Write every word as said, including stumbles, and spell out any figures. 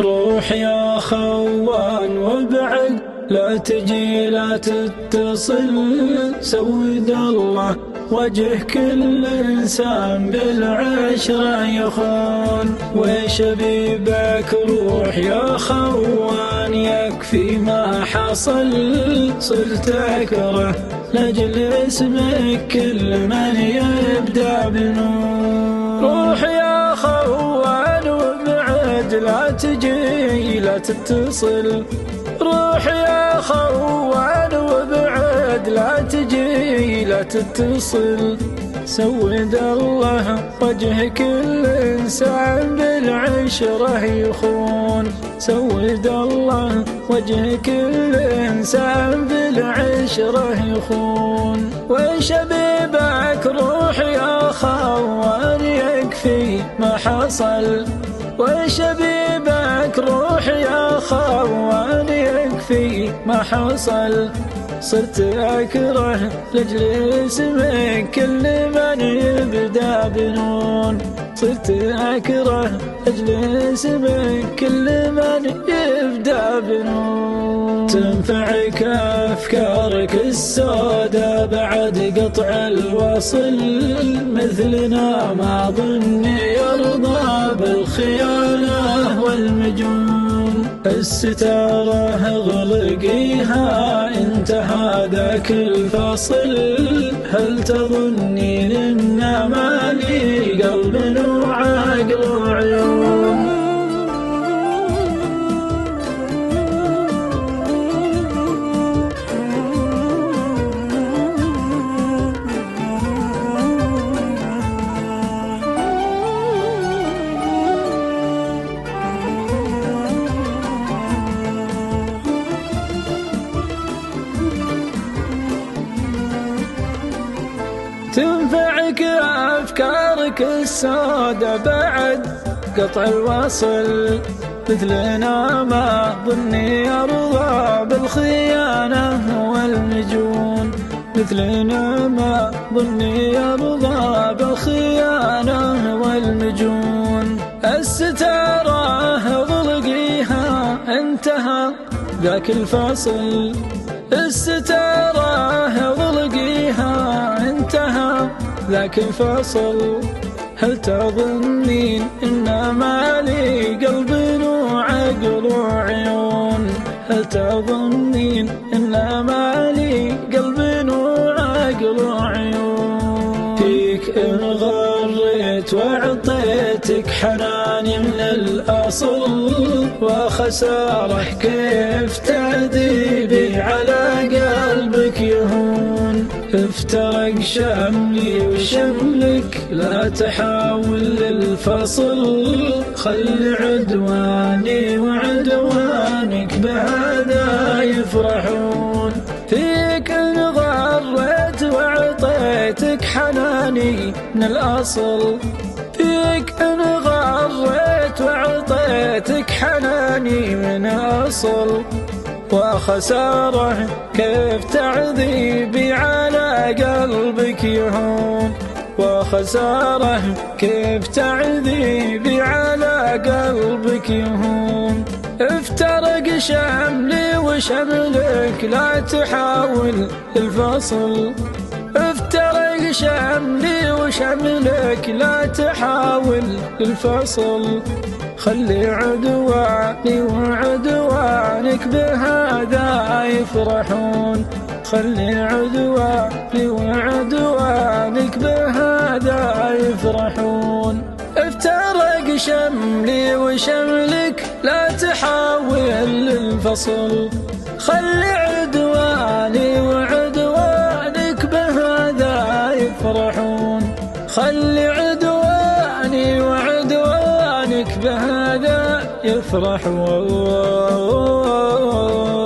روح يا خوان وابعد، لا تجي لا تتصل، سود الله وجه كل إنسان بالعشرة يخون. وشبيبك روح يا خوان، يكفي ما حصل، صرت أكره لأجل اسمك كل من يبدأ بنون. روح يا خوان وابعد، لا تجي لا تتصل، روح يا خوان وابعد، لا تجي لا تتصل، سود الله وجه كل إنسان بالعشرة يخون. سود الله وجه كل إنسان بالعشرة يخون. وشبيبك روح يا خوان، يكفي ما حصل، وشبيبك روح يا خوان، يكفي ما حصل، صرت أكره لأجل اسمك كل من يبدأ بنون. صرت أكره لأجل اسمك كل من يبدأ بنون. تنفعك أفكارك السوداء بعد قطع الوصل، مثلنا ما ظن يرضى بالخيانة والمجون. الستارة اغلقيها انتهى ذاك الفصل، هل تظنين ان ما لي قلب وعقل وعيون؟ تنفعك أفكارك السوداء بعد قطع الوصل، مثلنا ما ظني يرضى بالخيانة والمجون. مثلنا ما ظني يرضى بالخيانة والمجون. الستارة اغلقيها انتهى ذاك الفصل، الستارة اغلقيها انتهى ذاك الفصل، هل تظنين ان ما لي قلب وعقل وعيون؟ هل تظنين ان ما لي قلب وعقل وعيون؟ فيك ان غريت وعطيتك حناني من الاصل، وخساره كيف تعذيبي على قلبك يهون. افترق شملي وشملك لا تحاول للفصل، خلي عدواني وعدوانك بهذا يفرحون. فيك ان غريت وعطيتك حناني من الاصل، فيك ان غريت وعطيتك حناني من الاصل، وخساره كيف تعذيبي على قلبك يهون. وخساره كيف تعذيبي على قلبك يهون. افترق شملي وشملك لا تحاول الفصل، افترق شملي وشملك لا تحاول الفصل، خلي عدواني وعدوانك بهذا يفرحون. خلي عدواني وعدوانك بهذا يفرحون. افترق شملي وشملك لا تحاول الفصل، خلي عدواني وعدوانك بهذا يفرحون. خلي عدواني وعدوانك بهذا يفرحون.